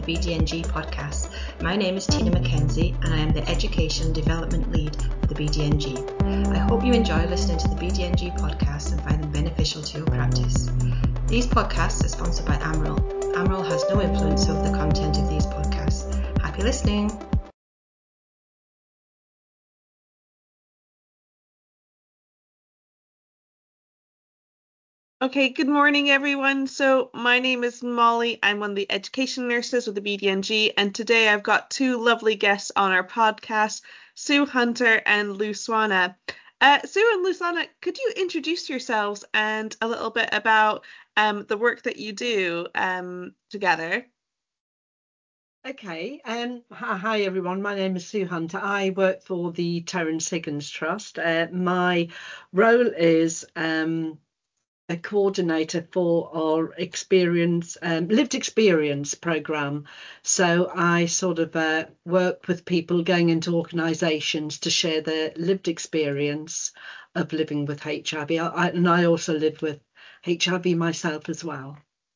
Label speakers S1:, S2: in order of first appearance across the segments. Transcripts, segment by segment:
S1: BDNG podcast. My name is Tina McKenzie and I am the Education and Development Lead for the BDNG. I hope you enjoy listening to the BDNG podcast and find them beneficial to your practice. These podcasts are sponsored by Amaryl. Amaryl has no influence over the content of these podcasts. Happy listening!
S2: Okay, good morning, everyone. So my name is Molly. I'm one of the education nurses with the BDNG, and today I've got two lovely guests on our podcast, Sue Hunter and Lou Swana. Sue and Lou Swana, could you introduce yourselves and a little bit about the work that you do together?
S3: Okay, hi everyone. My name is Sue Hunter. I work for the Terence Higgins Trust. My role is a coordinator for our lived experience program. So I sort of work with people going into organisations to share their lived experience of living with HIV. And I also live with HIV myself as well.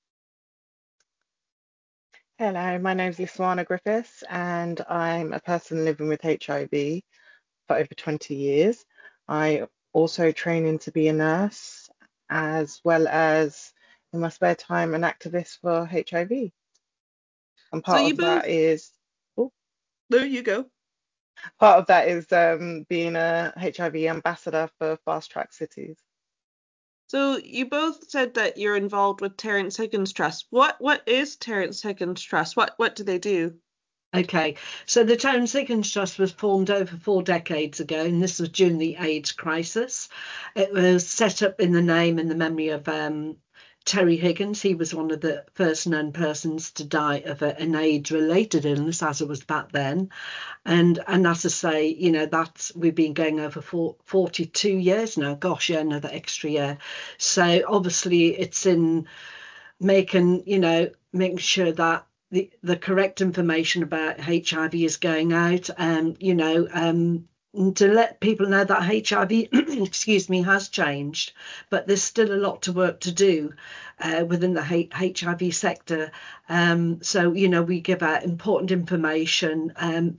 S4: Hello, my name is Liswana Griffiths and I'm a person living with HIV for over 20 years. I also train to be a nurse as well as in my spare time an activist for HIV. And
S2: So you both, there you go.
S4: Part of that is being a HIV ambassador for Fast Track Cities.
S2: So you both said that you're involved with Terence Higgins Trust. What is Terence Higgins Trust? What do they do?
S3: Okay, so the Terence Higgins Trust was formed over 4 decades ago, and this was during the AIDS crisis. It was set up in the name and the memory of Terry Higgins. He was one of the first known persons to die of an AIDS-related illness, as it was back then. And as I say, you know, we've been going over 42 years now. Gosh, yeah, another extra year. So obviously, it's in making sure that the correct information about HIV is going out, and to let people know that HIV, excuse me, has changed, but there's still a lot of work to do within the HIV sector. So we give out important information.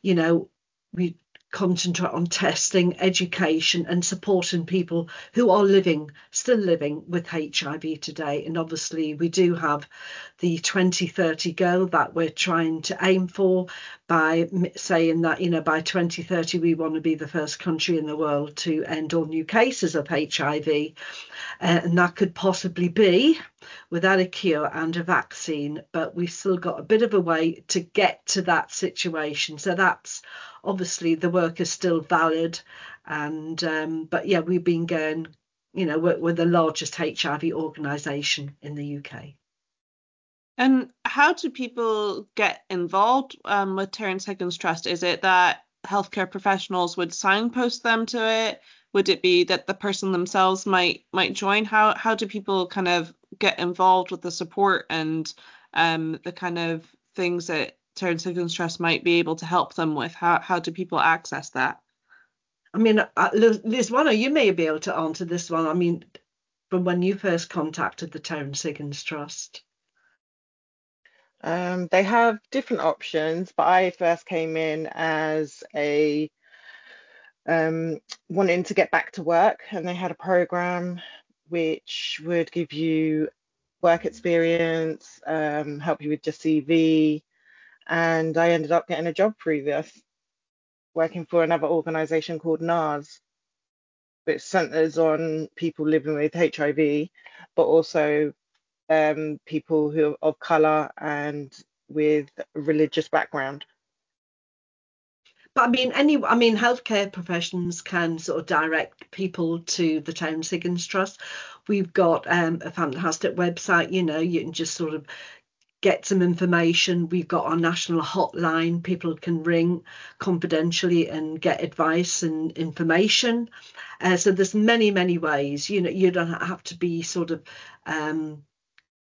S3: We concentrate on testing, education, and supporting people who are still living with HIV today. And obviously, we do have the 2030 goal that we're trying to aim for by saying that, by 2030, we want to be the first country in the world to end all new cases of HIV. And that could possibly be without a cure and a vaccine, but we've still got a bit of a way to get to that situation. So that's obviously the work is still valid. And but yeah, we've been going, we're the largest HIV organisation in the UK.
S2: And how do people get involved with Terence Higgins Trust? Is it that healthcare professionals would signpost them to it? Would it be that the person themselves might join? How do people kind of get involved with the support and the kind of things that Terence Higgins Trust might be able to help them with? How do people access that?
S3: I mean, Liswana, you may be able to answer this one. I mean, from when you first contacted the Terence Higgins Trust.
S4: They have different options, but I first came in as a wanting to get back to work, and they had a program which would give you work experience, help you with your CV, and I ended up getting a job through this, working for another organisation called NARS, which centres on people living with HIV, but also people who are of colour and with a religious background.
S3: But I mean, healthcare professions can sort of direct people to the Terence Higgins Trust. We've got a fantastic website. You can just sort of get some information. We've got our national hotline. People can ring confidentially and get advice and information. So there's many ways. You don't have to be sort of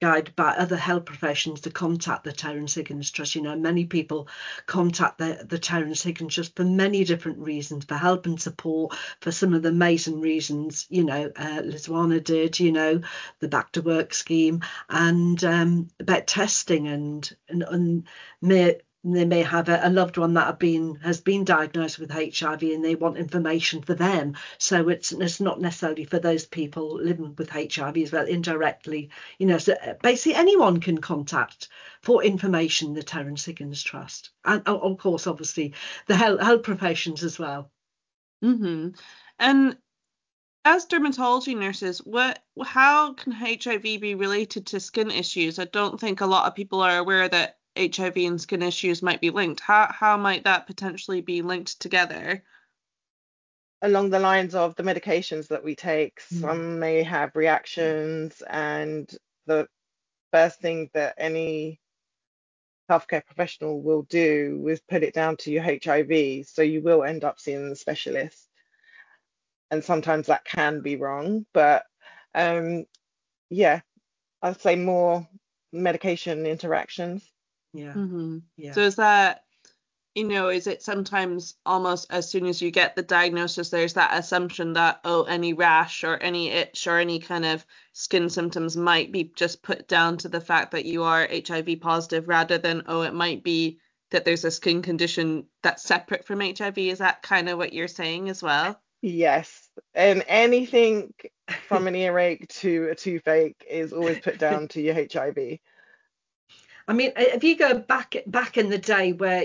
S3: guided by other health professions to contact the Terence Higgins Trust. Many people contact the Terence Higgins Trust for many different reasons, for help and support, for some of the amazing reasons, Lizwana did, the Back to Work scheme, and about testing and they may have a loved one that has been diagnosed with HIV, and they want information for them. So it's not necessarily for those people living with HIV as well, indirectly. So basically anyone can contact for information the Terence Higgins Trust, and of course, obviously, the health professions as well.
S2: Mm-hmm. And as dermatology nurses, how can HIV be related to skin issues? I don't think a lot of people are aware that HIV and skin issues might be linked. How might that potentially be linked together?
S4: Along the lines of the medications that we take, some may have reactions, and the first thing that any healthcare professional will do is put it down to your HIV. So you will end up seeing the specialist. And sometimes that can be wrong, but yeah, I'd say more medication interactions.
S3: Yeah.
S2: Mm-hmm.
S3: Yeah.
S2: So is that, is it sometimes almost as soon as you get the diagnosis, there's that assumption that, oh, any rash or any itch or any kind of skin symptoms might be just put down to the fact that you are HIV positive, rather than, oh, it might be that there's a skin condition that's separate from HIV? Is that kind of what you're saying as well?
S4: Yes, and anything from an earache to a toothache is always put down to your HIV.
S3: I mean, if you go back in the day where,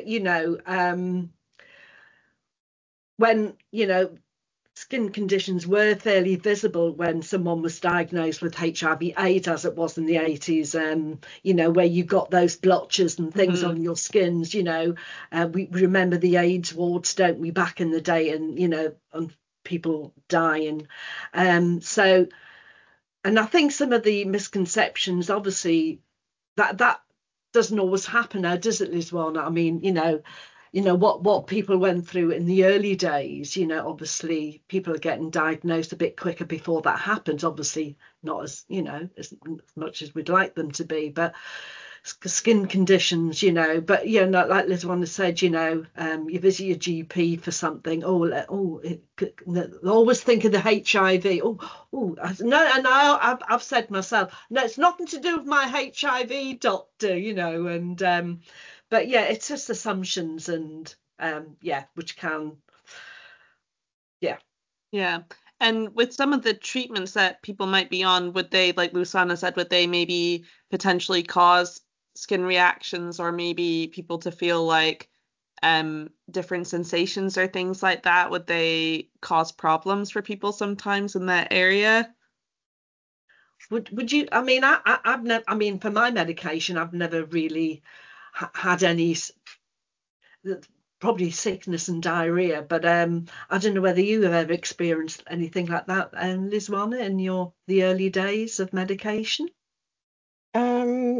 S3: when, skin conditions were fairly visible when someone was diagnosed with HIV/AIDS, as it was in the 80s, where you got those blotches and things on your skins, we remember the AIDS wards, don't we, back in the day, and people dying. So, and I think some of the misconceptions, obviously, that doesn't always happen now, does it, Lizwana? I mean, what people went through in the early days, obviously people are getting diagnosed a bit quicker before that happens. Obviously not as, as much as we'd like them to be, but skin conditions, but like Lizwana said, you visit your GP for something. Always think of the HIV. No, and I've said myself, no, it's nothing to do with my HIV, doctor, and but yeah, it's just assumptions, and which can, yeah.
S2: Yeah. And with some of the treatments that people might be on, would they, like Lusana said, would they maybe potentially cause skin reactions, or maybe people to feel like different sensations or things like that? Would they cause problems for people sometimes in that area?
S3: Would you? I mean, I've never. I mean, for my medication, I've never really had any. Probably sickness and diarrhea, but I don't know whether you have ever experienced anything like that, Lizwana, in the early days of medication.
S4: No,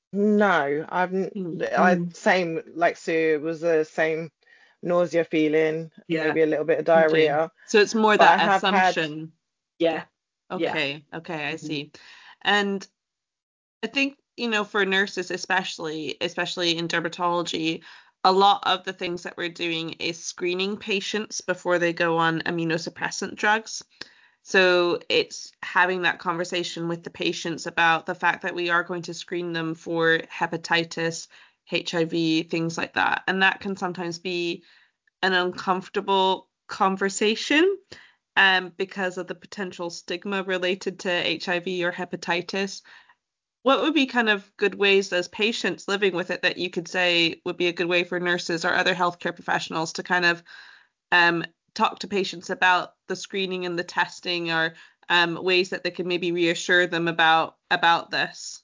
S4: I same like Sue, it was the same nausea feeling,
S3: Yeah.
S4: maybe a little bit of
S2: Okay.
S4: diarrhea.
S2: So it's more
S4: But I
S2: that
S4: have had,
S2: assumption.
S3: Yeah. Yeah.
S2: Okay. Okay, I see. And I think, for nurses especially in dermatology, a lot of the things that we're doing is screening patients before they go on immunosuppressant drugs. So it's having that conversation with the patients about the fact that we are going to screen them for hepatitis, HIV, things like that. And that can sometimes be an uncomfortable conversation, because of the potential stigma related to HIV or hepatitis. What would be kind of good ways as patients living with it that you could say would be a good way for nurses or other healthcare professionals to kind of um, talk to patients about the screening and the testing, or ways that they can maybe reassure them about this?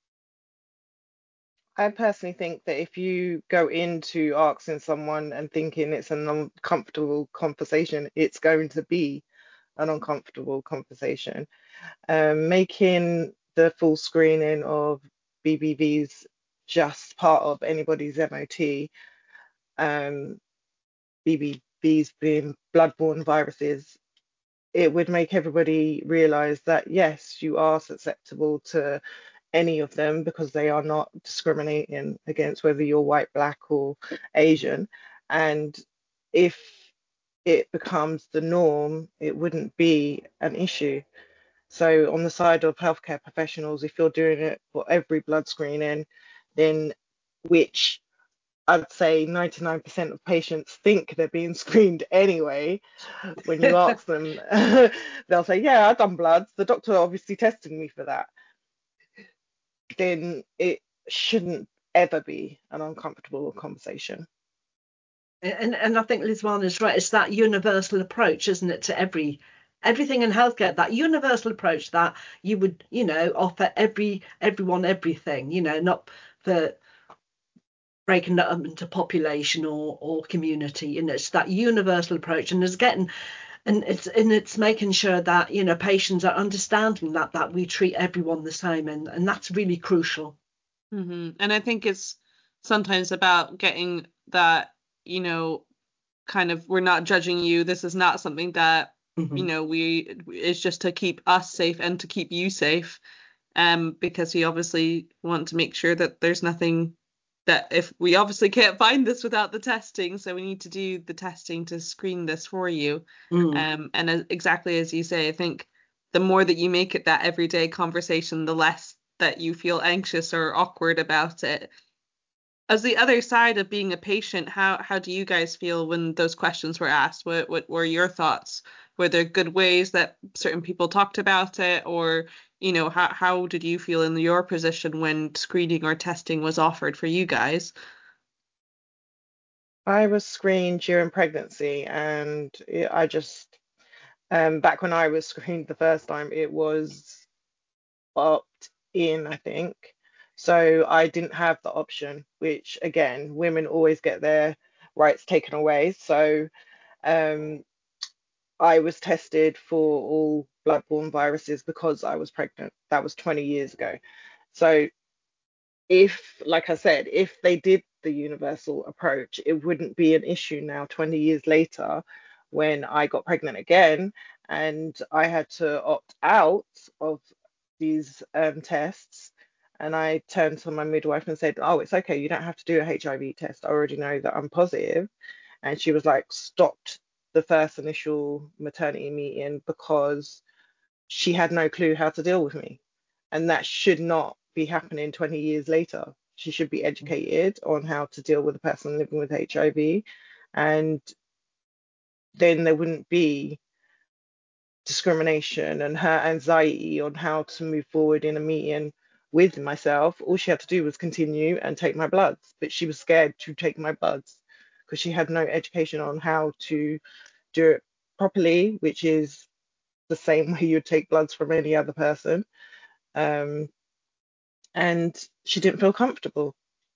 S4: I personally think that if you go into asking someone and thinking it's an uncomfortable conversation, it's going to be an uncomfortable conversation. Making the full screening of BBVs just part of anybody's MOT, BBVs being bloodborne viruses, it would make everybody realize that yes, you are susceptible to any of them because they are not discriminating against whether you're white, black, or Asian. And if it becomes the norm, it wouldn't be an issue. So on the side of healthcare professionals, if you're doing it for every blood screening, then which I'd say 99% of patients think they're being screened anyway. When you ask them, they'll say, yeah, I've done bloods. The doctor obviously tested me for that. Then it shouldn't ever be an uncomfortable conversation.
S3: And I think Lizwan is right. It's that universal approach, isn't it, to everything in healthcare, that universal approach that you would, offer everyone everything, not for breaking that up into population or community. And it's that universal approach, and it's making sure that patients are understanding that we treat everyone the same, and that's really crucial.
S2: And I think it's sometimes about getting that, kind of, we're not judging you. This is not something that it's just to keep us safe and to keep you safe, because we obviously want to make sure that there's nothing, that if we obviously can't find this without the testing, so we need to do the testing to screen this for you. And exactly as you say, I think the more that you make it that everyday conversation, the less that you feel anxious or awkward about it. As the other side of being a patient, how do you guys feel when those questions were asked? What were your thoughts? Were there good ways that certain people talked about it, or how did you feel in your position when screening or testing was offered for you guys?
S4: I was screened during pregnancy, and I just back when I was screened the first time, it was opt in, I think. So I didn't have the option, which again, women always get their rights taken away. So I was tested for all bloodborne viruses because I was pregnant. That was 20 years ago. So like I said, if they did the universal approach, it wouldn't be an issue now, 20 years later, when I got pregnant again and I had to opt out of these tests. And I turned to my midwife and said, oh, it's okay, you don't have to do a HIV test. I already know that I'm positive. And she was like, stopped the first initial maternity meeting because she had no clue how to deal with me. And that should not be happening 20 years later. She should be educated on how to deal with a person living with HIV. And then there wouldn't be discrimination and her anxiety on how to move forward in a meeting with myself. All she had to do was continue and take my bloods, but she was scared to take my bloods because she had no education on how to do it properly, which is the same way you'd take bloods from any other person. And she didn't feel comfortable.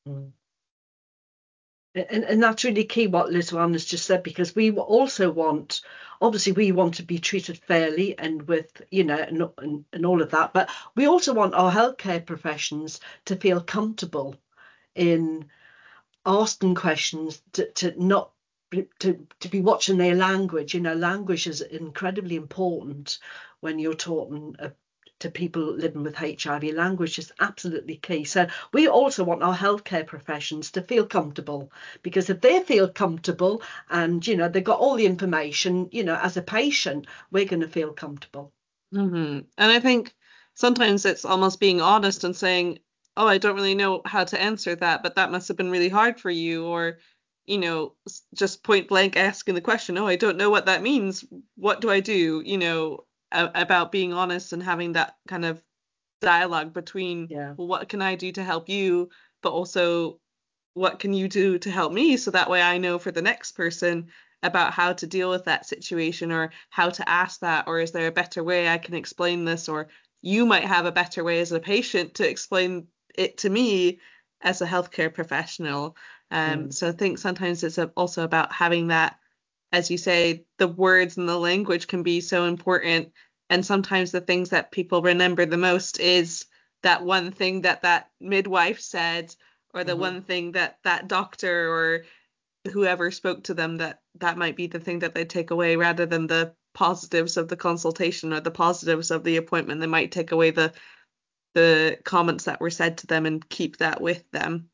S3: And that's really key what Lizwan has just said, because we also want, obviously we want to be treated fairly and with, and all of that, but we also want our healthcare professions to feel comfortable in asking questions, to not to be watching their language. Language is incredibly important when you're talking to people living with HIV. Language is absolutely key. So we also want our healthcare professions to feel comfortable, because if they feel comfortable and they've got all the information, as a patient, we're going to feel comfortable.
S2: And I think sometimes it's almost being honest and saying, oh, I don't really know how to answer that, but that must have been really hard for you. Or just point blank asking the question, oh, I don't know what that means. What do I do? About being honest and having that kind of dialogue between, well, what can I do to help you, but also what can you do to help me, so that way I know for the next person about how to deal with that situation, or how to ask that, or is there a better way I can explain this, or you might have a better way as a patient to explain it to me as a healthcare professional. So I think sometimes it's also about having that, as you say, the words and the language can be so important. And sometimes the things that people remember the most is that one thing that midwife said, or the one thing that doctor or whoever spoke to them, that might be the thing that they take away, rather than the positives of the consultation or the positives of the appointment. They might take away the the comments that were said to them and keep that with them.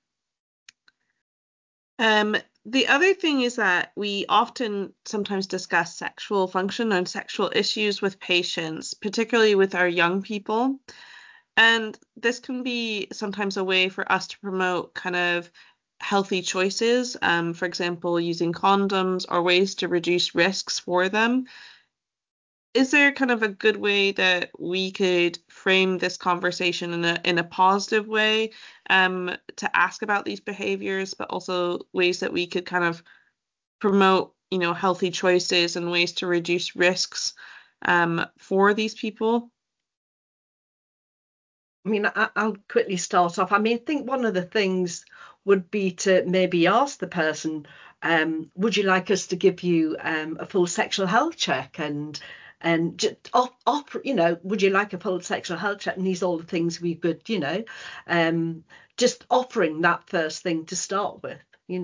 S2: The other thing is that we often sometimes discuss sexual function and sexual issues with patients, particularly with our young people. And this can be sometimes a way for us to promote kind of healthy choices, for example, using condoms or ways to reduce risks for them. Is there kind of a good way that we could frame this conversation in a positive way, to ask about these behaviors, but also ways that we could kind of promote, healthy choices and ways to reduce risks, for these people?
S3: I mean, I'll quickly start off. I mean, I think one of the things would be to maybe ask the person, would you like us to give you a full sexual health check? And just would you like a full sexual health check? And these are all the things we could, just offering that first thing to start with,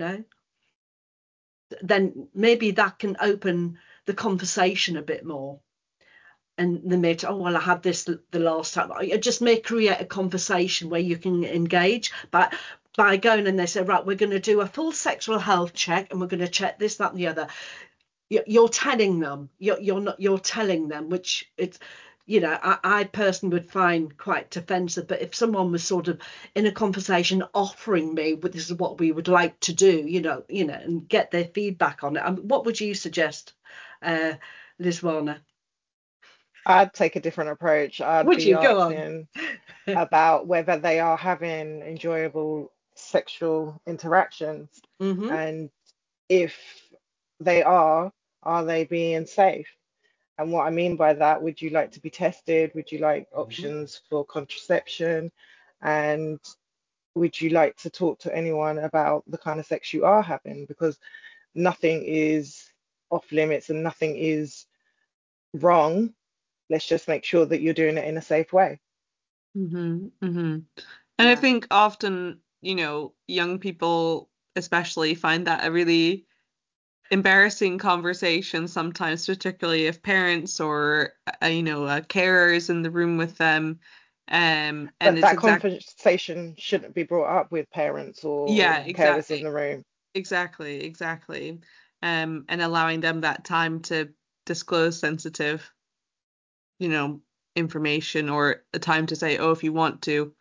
S3: then maybe that can open the conversation a bit more. And they may, oh, well, I had this the last time. I just may create a conversation where you can engage. But by going and they say, right, we're going to do a full sexual health check and we're going to check this, that, and the other. You're telling them, you're telling them, which it's, I personally would find quite defensive. But if someone was sort of in a conversation offering me, well, this is what we would like to do, and get their feedback on it. What would you suggest, Lizwana?
S4: I'd take a different approach. I'd
S3: Would
S4: be
S3: you go on?
S4: asking about whether they are having enjoyable sexual interactions,
S3: Mm-hmm.
S4: and if they are they being safe? And what I mean by that, would you like to be tested? Would you like options for contraception? And would you like to talk to anyone about the kind of sex you are having? Because nothing is off limits and nothing is wrong. Let's just make sure that you're doing it in a safe way.
S2: Mm-hmm, mm-hmm. And I think often, young people especially find that a really embarrassing conversation sometimes, particularly if parents or carers in the room with them. And
S4: But
S2: it's
S4: that
S2: exactly,
S4: conversation shouldn't be brought up with parents or
S2: yeah,
S4: carers in
S2: exactly,
S4: the room.
S2: exactly. And allowing them that time to disclose sensitive, you know, information, or a time to say, oh, if you want to,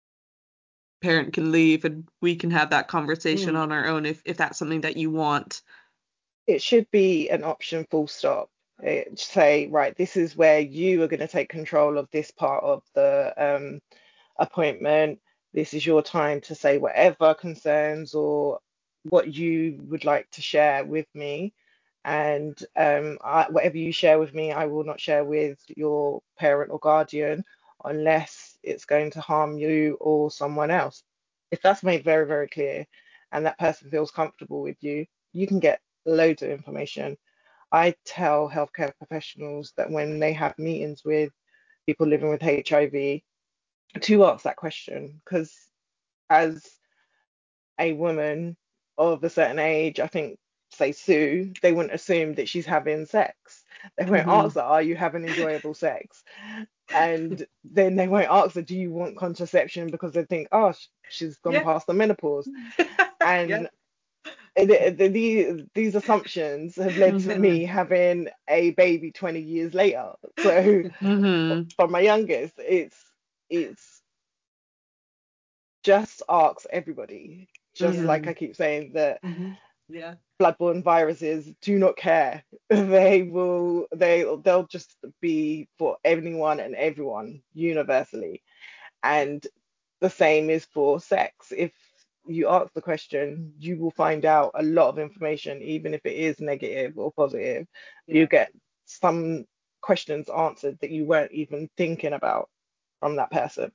S2: parent can leave and we can have that conversation on our own if that's something that you want.
S4: It should be an option, full stop. Say, right, this is where you are going to take control of this part of the appointment. This is your time to say whatever concerns or what you would like to share with me. And whatever you share with me, I will not share with your parent or guardian unless it's going to harm you or someone else. If that's made very, very clear and that person feels comfortable with you, you can get loads of information. I tell healthcare professionals that when they have meetings with people living with HIV, to ask that question, because as a woman of a certain age, I think, say Sue, they wouldn't assume that she's having sex. They won't ask her, are you having enjoyable sex? And then they won't ask her, do you want contraception? Because they think, oh, she's gone past the menopause. And these assumptions have led to me having a baby 20 years later. So for my youngest, it's just ask everybody. Just like I keep saying that bloodborne viruses do not care. They'll just be for anyone and everyone universally. And the same is for sex. If you ask the question, you will find out a lot of information, even if it is negative or positive. You get some questions answered that you weren't even thinking about from that person.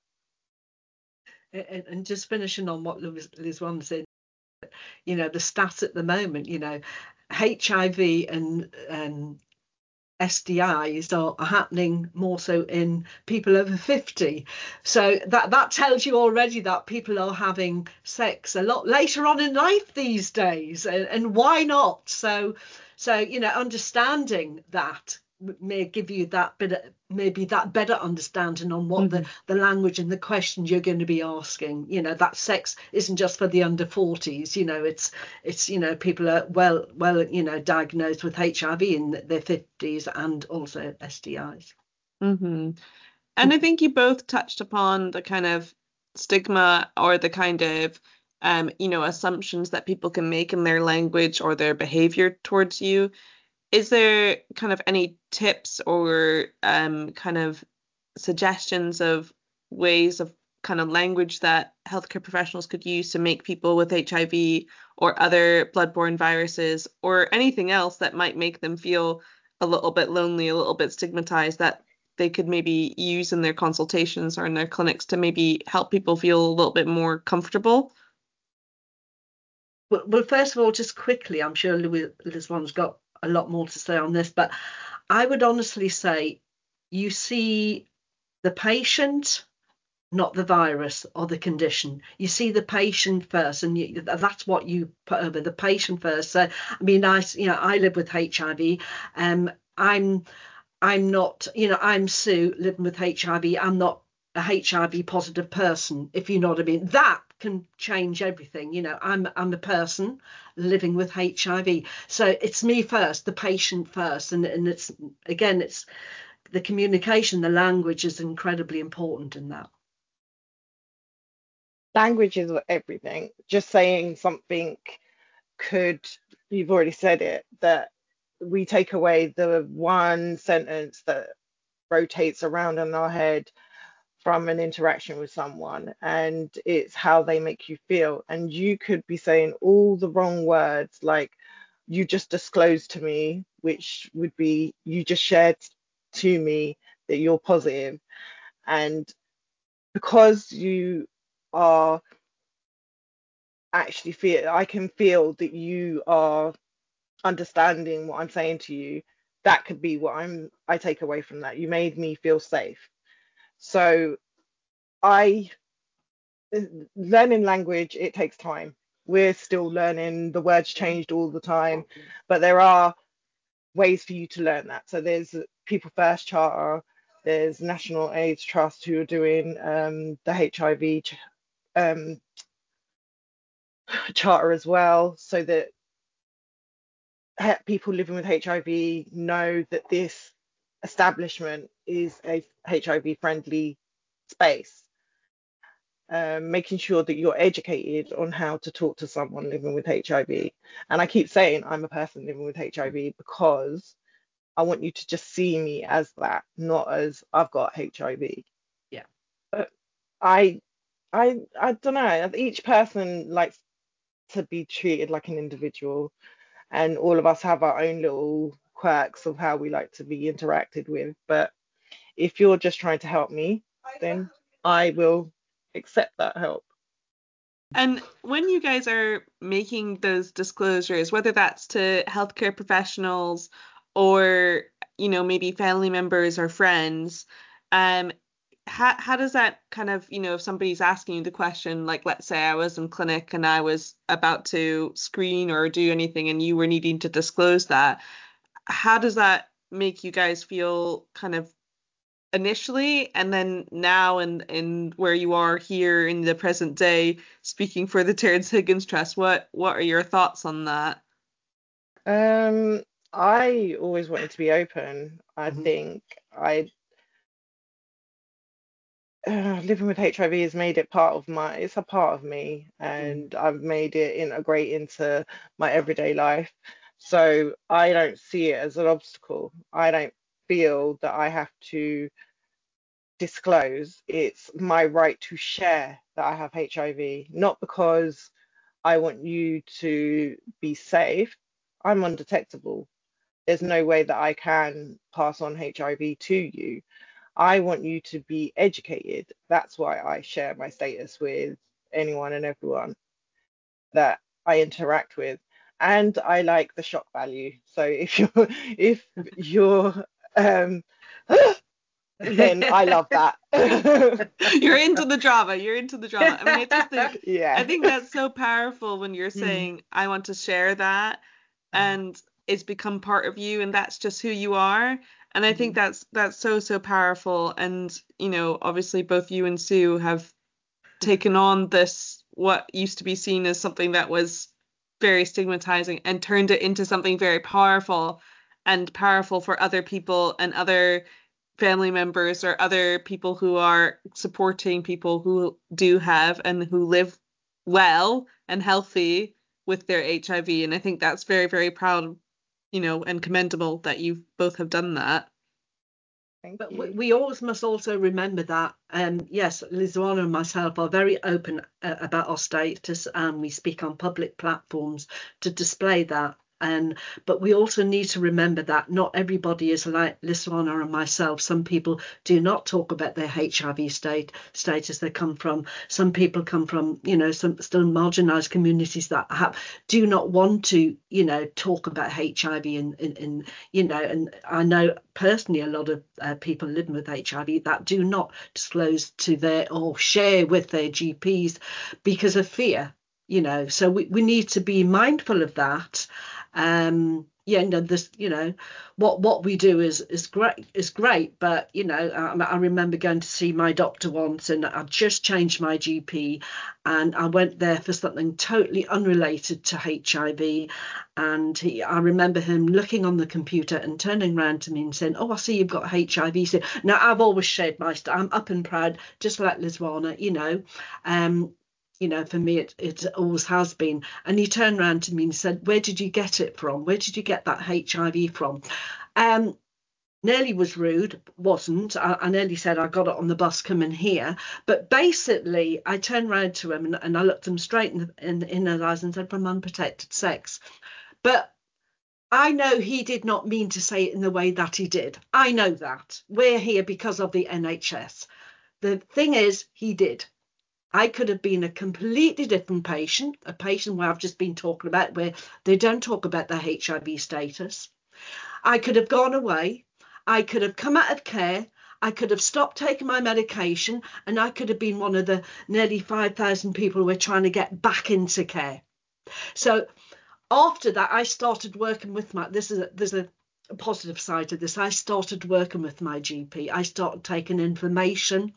S3: And just finishing on what Liz Wan said, the stats at the moment, HIV and STIs are happening more so in people over 50. So that tells you already that people are having sex a lot later on in life these days. And why not? So understanding that may give you that bit, maybe that better understanding on what the language and the questions you're going to be asking. That sex isn't just for the under 40s. It's people are well diagnosed with HIV in their 50s and also STIs.
S2: And I think you both touched upon the kind of stigma or the kind of assumptions that people can make in their language or their behavior towards you. Is there kind of any tips or kind of suggestions of ways of kind of language that healthcare professionals could use to make people with HIV or other bloodborne viruses or anything else that might make them feel a little bit lonely, a little bit stigmatized, that they could maybe use in their consultations or in their clinics to maybe help people feel a little bit more comfortable?
S3: Well, first of all, just quickly, I'm sure Liz one's got a lot more to say on this, but I would honestly say you see the patient, not the virus or the condition. You see the patient first, and that's what you put over, the patient first. So, I mean, I live with HIV. I'm not, I'm Sue living with HIV. I'm not a HIV positive person, if you know what I mean. That can change everything. I'm a person living with HIV. So it's me first, the patient first. And it's the communication, the language is incredibly important in that.
S4: Language is everything. Just saying something you've already said it, that we take away the one sentence that rotates around in our head from an interaction with someone, and it's how they make you feel. And you could be saying all the wrong words, like you just disclosed to me, which would be you just shared to me that you're positive. And because you are actually I can feel that you are understanding what I'm saying to you. That could be what I take away from that. You made me feel safe. So learning language, it takes time. We're still learning. The words changed all the time, but there are ways for you to learn that. So there's People First Charter, there's National AIDS Trust who are doing the HIV charter as well, so that people living with HIV know that this establishment is a HIV friendly space. Making sure that you're educated on how to talk to someone living with HIV. And I keep saying I'm a person living with HIV because I want you to just see me as that, not as I've got HIV.
S3: Yeah.
S4: But I don't know. Each person likes to be treated like an individual, and all of us have our own little quirks of how we like to be interacted with. But if you're just trying to help me, then I will accept that help.
S2: And when you guys are making those disclosures, whether that's to healthcare professionals or, maybe family members or friends, how does that kind of, if somebody's asking you the question, like let's say I was in clinic and I was about to screen or do anything and you were needing to disclose that, how does that make you guys feel kind of initially, and then now and where you are here in the present day speaking for the Terrence Higgins Trust, what are your thoughts on that?
S4: I always wanted to be open. I think living with HIV has made it it's a part of me, and I've made it integrate into my everyday life. So I don't see it as an obstacle. I don't feel that I have to disclose. It's my right to share that I have HIV, not because I want you to be safe. I'm undetectable. There's no way that I can pass on HIV to you. I want you to be educated. That's why I share my status with anyone and everyone that I interact with. And I like the shock value. So if you're then I love that.
S2: You're into the drama. You're into the drama. I mean, I just think
S4: Yeah.
S2: I think that's so powerful when you're saying I want to share that, and it's become part of you, and that's just who you are. And I think that's so powerful. And, obviously both you and Sue have taken on this, what used to be seen as something that was very stigmatizing, and turned it into something very powerful, and powerful for other people and other family members or other people who are supporting people who do have and who live well and healthy with their HIV. And I think that's very, very proud, and commendable that you both have done that.
S4: Thank
S3: But
S4: you.
S3: we always must also remember that, yes, Lizwana and myself are very open about our status, and we speak on public platforms to display that. But we also need to remember that not everybody is like Lizwana and myself. Some people do not talk about their HIV status. Some people come from, some still marginalised communities that do not want to, talk about HIV. And I know personally a lot of people living with HIV that do not disclose to or share with their GPs because of fear. So we need to be mindful of that. What we do is great, but I remember going to see my doctor once, and I'd just changed my GP, and I went there for something totally unrelated to HIV, and I remember him looking on the computer and turning around to me and saying, "Oh, I see you've got HIV." He said, "Now I've always shared my stuff. I'm up and proud, just like Lizwana, for me, it always has been." And he turned around to me and said, "Where did you get it from? Where did you get that HIV from?" Nearly was rude, wasn't. I nearly said I got it on the bus coming here. But basically, I turned around to him and I looked him straight in his eyes and said, "From unprotected sex." But I know he did not mean to say it in the way that he did. I know that. We're here because of the NHS. The thing is, he did. I could have been a completely different patient, a patient where I've just been talking about, where they don't talk about their HIV status. I could have gone away. I could have come out of care. I could have stopped taking my medication, and I could have been one of the nearly 5,000 people who were trying to get back into care. So after that, I started working with there's a positive side to this. I started working with my GP. I started taking information,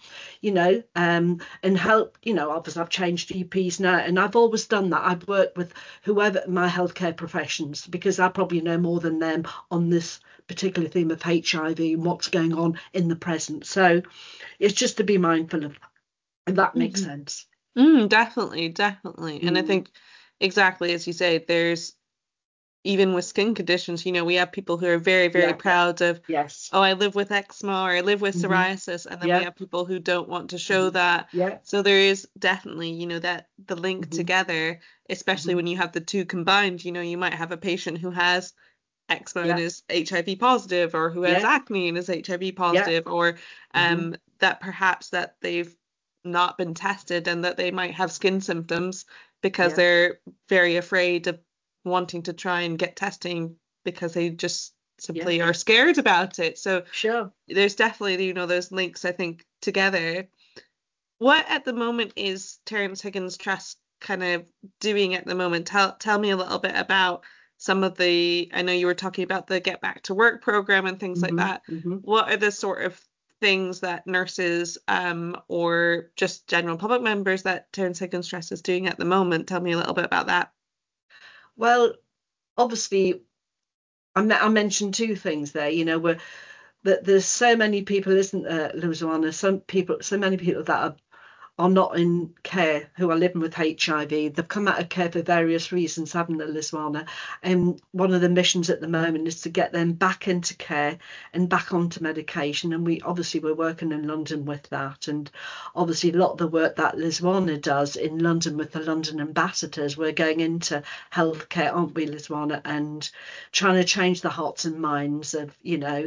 S3: and help. Obviously I've changed GPs now, and I've always done that. I've worked with whoever my healthcare professions, because I probably know more than them on this particular theme of HIV and what's going on in the present. So it's just to be mindful of, if that makes sense.
S2: Definitely. And I think exactly as you say, there's, even with skin conditions, we have people who are very, very proud of,
S3: yes,
S2: "Oh, I live with eczema," or "I live with psoriasis," and then we have people who don't want to show that. So there is definitely, that the link together, especially when you have the two combined. You might have a patient who has eczema and is HIV positive, or who has acne and is HIV positive, or that perhaps that they've not been tested and that they might have skin symptoms because they're very afraid of wanting to try and get testing because they just simply are scared about it. So
S3: sure,
S2: there's definitely, those links, I think, together. What at the moment is Terence Higgins Trust kind of doing at the moment? Tell me a little bit about some of I know you were talking about the Get Back to Work program and things like that. What are the sort of things that nurses or just general public members that Terence Higgins Trust is doing at the moment? Tell me a little bit about that.
S3: Well, obviously, I mentioned two things there. Where there's so many people, isn't there, Lizwana? So many people that are not in care, who are living with HIV. They've come out of care for various reasons, haven't they, Lizwana? And one of the missions at the moment is to get them back into care and back onto medication. And we're working in London with that. And obviously a lot of the work that Lizwana does in London with the London ambassadors, we're going into healthcare, aren't we, Lizwana? And trying to change the hearts and minds of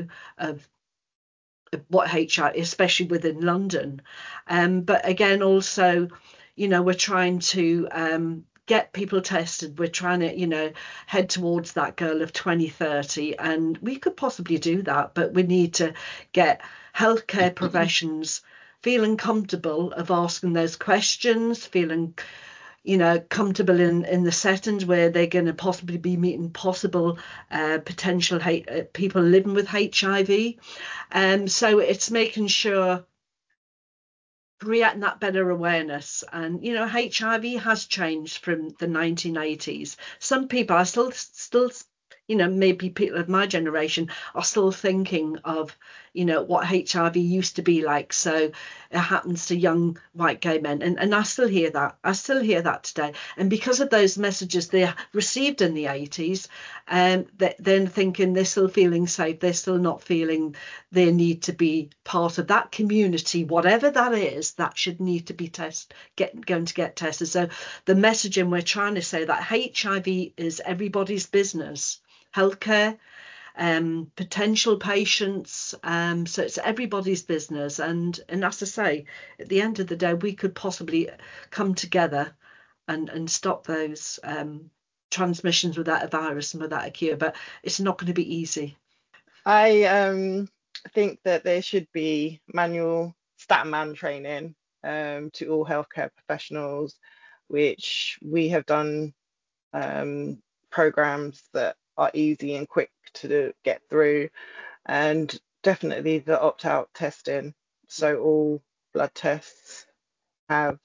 S3: what HIV, especially within London. But again, also, we're trying to get people tested. We're trying to, head towards that goal of 2030. And we could possibly do that, but we need to get healthcare professions feeling comfortable of asking those questions, feeling comfortable in the settings where they're going to possibly be meeting possible potential people living with HIV. So it's making sure creating that better awareness. And HIV has changed from the 1980s. Some people are still maybe people of my generation are still thinking of what HIV used to be like. So it happens to young white gay men, and I still hear that today. And because of those messages they received in the 80s, they're thinking they're still feeling safe, they're still not feeling they need to be part of that community, whatever that is, that should need to be going to get tested. So the messaging we're trying to say that HIV is everybody's business, healthcare, potential patients, so it's everybody's business. And as I say, at the end of the day, we could possibly come together and stop those transmissions without a virus and without a cure, but it's not going to be easy.
S4: I think that there should be manual Statman training to all healthcare professionals, which we have done programs that are easy and quick to get through, and definitely the opt-out testing. So all blood tests have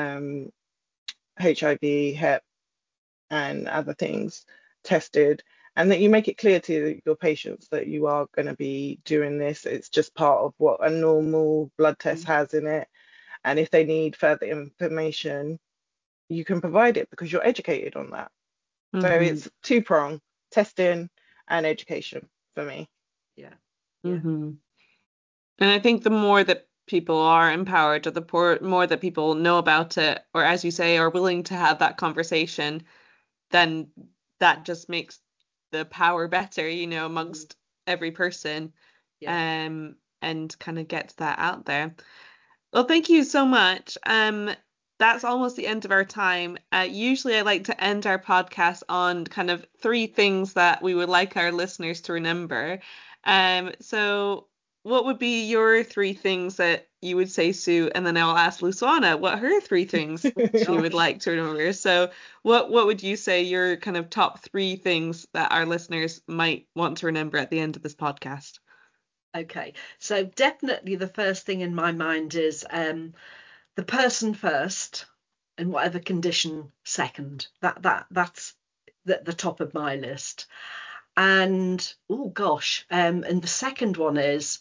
S4: HIV, Hep, and other things tested, and that you make it clear to your patients that you are going to be doing this. It's just part of what a normal blood test has in it, and if they need further information, you can provide it because you're educated on that. So it's two-prong, testing and education for me.
S3: Yeah.
S2: And I think the more that people are empowered, or the more that people know about it, or as you say, are willing to have that conversation, then that just makes the power better, amongst every person, and kind of gets that out there. Well, thank you so much. That's almost the end of our time. Usually I like to end our podcast on kind of 3 things that we would like our listeners to remember. So what would be your 3 things that you would say, Sue? And then I'll ask Luciana what her 3 things she would like to remember. So what would you say your kind of top 3 things that our listeners might want to remember at the end of this podcast?
S3: Okay, so definitely the first thing in my mind is the person first, and whatever condition second. That's the top of my list. And and the second one is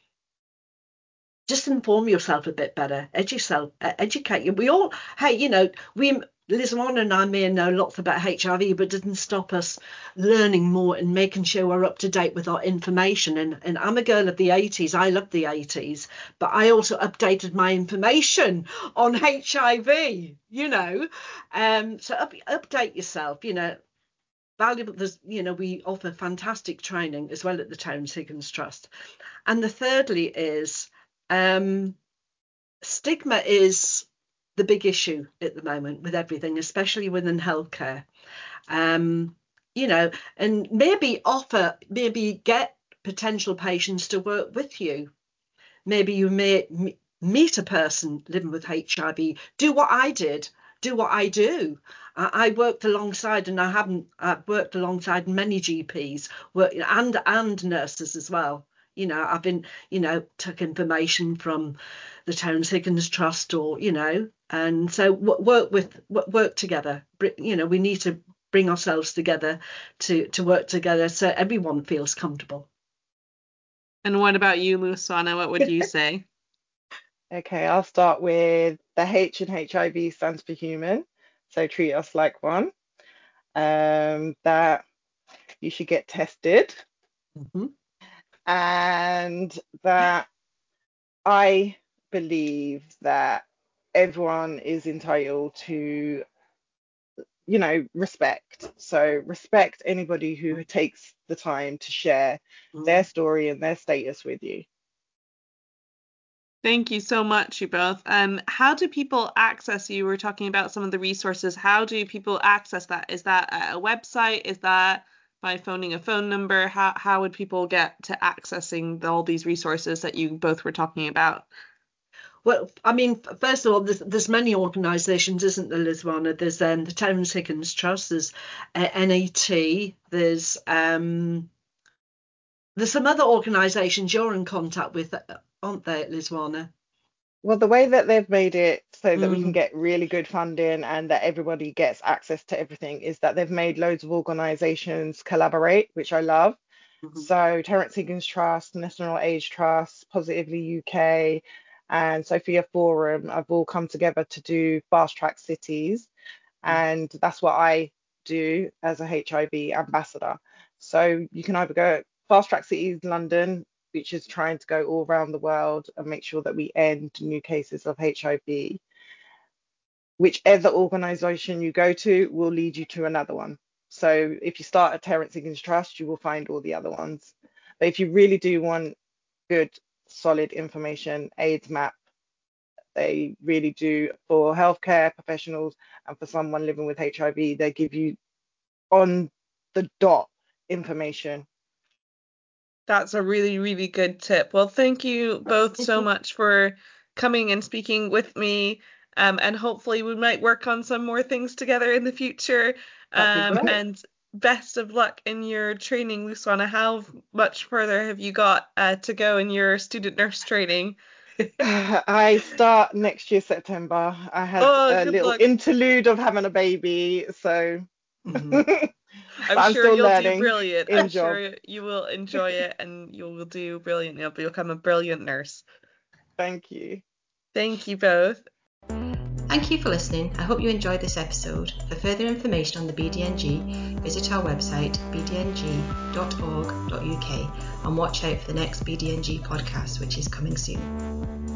S3: just inform yourself a bit better, educate you. We all, hey, Liz-Anne and I may know lots about HIV, but it doesn't stop us learning more and making sure we're up to date with our information. And I'm a girl of the 80s. I love the 80s, but I also updated my information on HIV, So update yourself, valuable. There's, we offer fantastic training as well at the Towns Higgins Trust. And the thirdly is stigma is the big issue at the moment with everything, especially within healthcare. And maybe get potential patients to work with you. Maybe you may meet a person living with HIV. Do what I did. Do what I do. I worked alongside, and I've worked alongside many GPs, and nurses as well. I've been, took information from the Towns Higgins Trust, and so work together. We need to bring ourselves together to work together so everyone feels comfortable.
S2: And what about you, Luciana? What would you say?
S4: Okay, I'll start with the H in HIV stands for human, so treat us like one. That you should get tested, and that I believe that everyone is entitled to, respect. So respect anybody who takes the time to share their story and their status with you.
S2: Thank you so much, you both. How do people access you? We're talking about some of the resources. How do people access that? Is that a website? Is that by phoning a phone number? How would people get to accessing all these resources that you both were talking about?
S3: Well, I mean, first of all, there's many organisations, isn't there, Lizwana? There's the Terence Higgins Trust, there's NAT, there's some other organisations you're in contact with, aren't they, Lizwana?
S4: Well, the way that they've made it so that we can get really good funding and that everybody gets access to everything is that they've made loads of organisations collaborate, which I love. So Terence Higgins Trust, National AIDS Trust, Positively UK, and Sophia Forum have all come together to do Fast Track Cities. And that's what I do as a HIV ambassador. So you can either go Fast Track Cities London, which is trying to go all around the world and make sure that we end new cases of HIV. Whichever organisation you go to will lead you to another one. So if you start at Terence Higgins Trust, you will find all the other ones. But if you really do want good, solid information, AIDS Map, they really do for healthcare professionals and for someone living with HIV, they give you on the dot information.
S2: That's a really, really good tip. Well, thank you both so much for coming and speaking with me. And hopefully we might work on some more things together in the future. And best of luck in your training, Luzwana. How much further have you got to go in your student nurse training?
S4: I start next year, September. I had a little interlude of having a baby, so
S2: I'm sure you'll do brilliant. I'm sure you will enjoy it and you will do brilliant. You'll become a brilliant nurse.
S4: Thank you.
S2: Thank you both.
S1: Thank you for listening. I hope you enjoyed this episode. For further information on the BDNG, visit our website bdng.org.uk and watch out for the next BDNG podcast, which is coming soon.